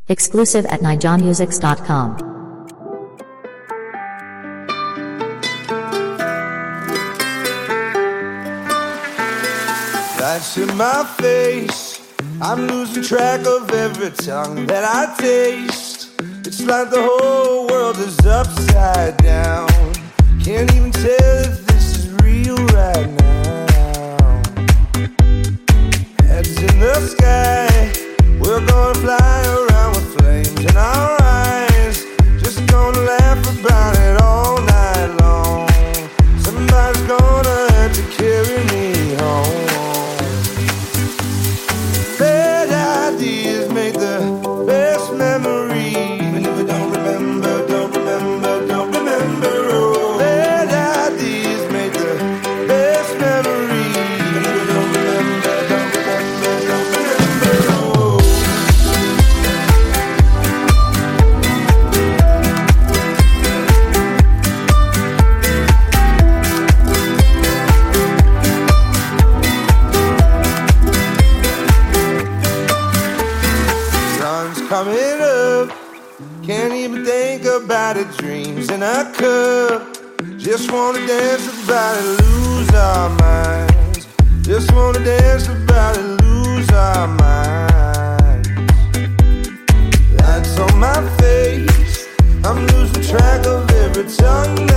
Exclusive at nijamusics.com. Lights in my face, I'm losing track of every tongue that I taste. It's like the whole world is upside down. Can't even tell if this is real right now. Heads in the sky, we're gonna fly around with flames in our eyes. Just gonna laugh about it all night long. Somebody's gonna have to carry me home. Bad ideas make the best memories. Even if I don't remember, don't remember, don't remember. Oh, bad ideas make the best memories. Even if I don't remember, don't remember, don't remember. Oh. Sun's coming up, can't even think about it. Dreams in a cup, just wanna dance about it, lose our minds. Just wanna dance about it, lose our minds. Lights on my face, I'm losing track of every tongue